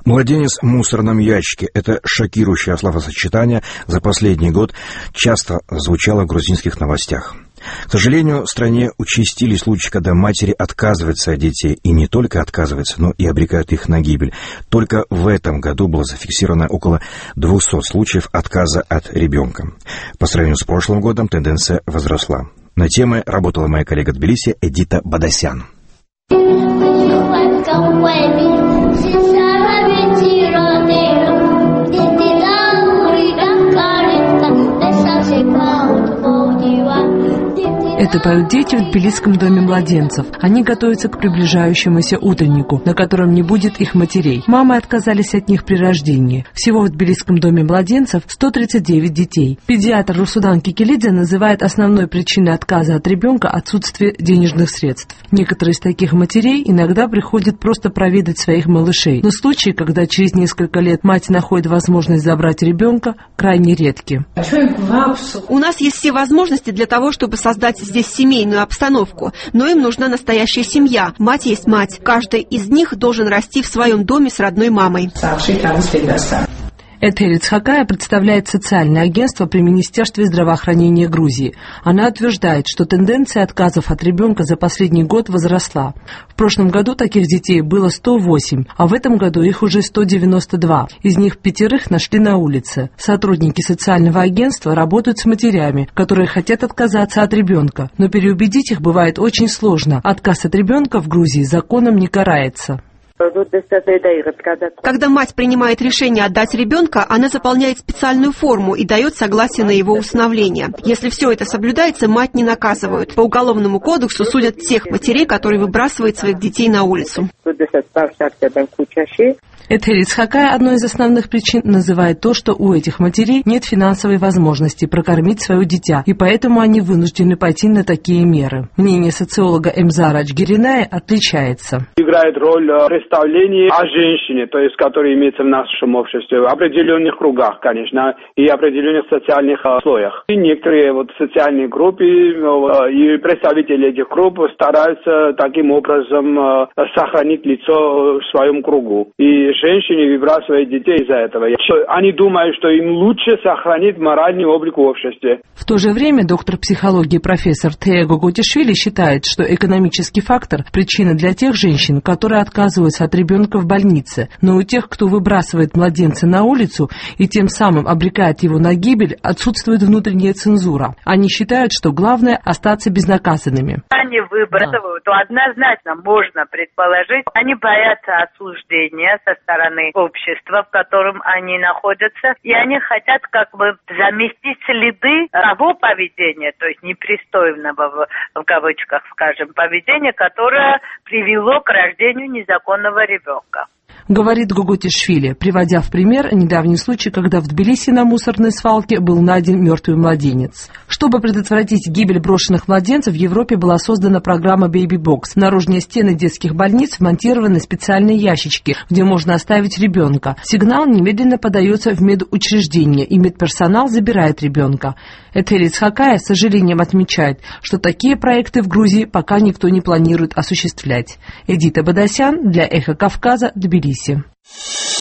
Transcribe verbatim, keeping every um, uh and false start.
Младенец в мусорном ящике – это шокирующее словосочетание за последний год часто звучало в грузинских новостях. К сожалению, в стране участились случаи, когда матери отказываются от детей, и не только отказываются, но и обрекают их на гибель. Только в этом году было зафиксировано около двухсот случаев отказа от ребенка. По сравнению с прошлым годом тенденция возросла. На темы работала моя коллега в Тбилиси Эдита Бадасян. Это поют дети в Тбилисском доме младенцев. Они готовятся к приближающемуся утреннику, на котором не будет их матерей. Мамы отказались от них при рождении. Всего в Тбилисском доме младенцев сто тридцать девять детей. Педиатр Русудан Кикелидзе называет основной причиной отказа от ребенка отсутствие денежных средств. Некоторые из таких матерей иногда приходят просто проведать своих малышей. Но случаи, когда через несколько лет мать находит возможность забрать ребенка, крайне редки. У нас есть все возможности для того, чтобы создать здесь семейную обстановку, но им нужна настоящая семья. Мать есть мать. Каждый из них должен расти в своем доме с родной мамой. Этери Цхакая представляет социальное агентство при Министерстве здравоохранения Грузии. Она утверждает, что тенденция отказов от ребенка за последний год возросла. В прошлом году таких детей было сто восемь, а в этом году их уже сто девяносто два. Из них пятерых нашли на улице. Сотрудники социального агентства работают с матерями, которые хотят отказаться от ребенка, но переубедить их бывает очень сложно. Отказ от ребенка в Грузии законом не карается. Когда мать принимает решение отдать ребенка, она заполняет специальную форму и дает согласие на его усыновление. Если все это соблюдается, мать не наказывают. По Уголовному кодексу судят тех матерей, которые выбрасывают своих детей на улицу. Этери Цхакая одной из основных причин называет то, что у этих матерей нет финансовой возможности прокормить свое дитя, и поэтому они вынуждены пойти на такие меры. Мнение социолога Эмзара Аджгириная отличается. Играет роль представления о женщине, то есть, которая имеется в нашем обществе, в определенных кругах, конечно, и определенных социальных слоях. И некоторые вот социальные группы и представители этих групп стараются таким образом сохранить лицо в своем кругу. И женщины выбрасывают детей из-за этого. Они думают, что им лучше сохранить моральный облик в обществе. В то же время доктор психологии профессор Тея Гоготишвили считает, что экономический фактор – причина для тех женщин, которые отказываются от ребенка в больнице. Но у тех, кто выбрасывает младенца на улицу и тем самым обрекает его на гибель, отсутствует внутренняя цензура. Они считают, что главное – остаться безнаказанными. Они выбрасывают, то однозначно можно предположить, они боятся осуждения со стороны общества, в котором они находятся, и они хотят как бы заместить следы того поведения, то есть непристойного, в, в кавычках скажем, поведения, которое привело к рождению незаконного ребенка. Говорит Гоготишвили, приводя в пример недавний случай, когда в Тбилиси на мусорной свалке был найден мертвый младенец. Чтобы предотвратить гибель брошенных младенцев, в Европе была создана программа Baby Box. В наружные стены детских больниц вмонтированы специальные ящички, где можно оставить ребенка. Сигнал немедленно подается в медучреждение, и медперсонал забирает ребенка. Этери Цхакая с сожалением отмечает, что такие проекты в Грузии пока никто не планирует осуществлять. Эдита Бадасян для Эхо Кавказа, Тбилиси.